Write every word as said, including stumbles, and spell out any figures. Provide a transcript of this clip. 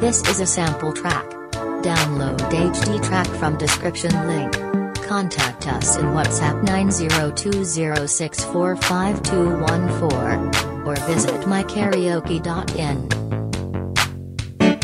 This is a sample track. Download H D track from description link. Contact us in WhatsApp nine zero two zero six four five two one four or visit my karaoke dot in.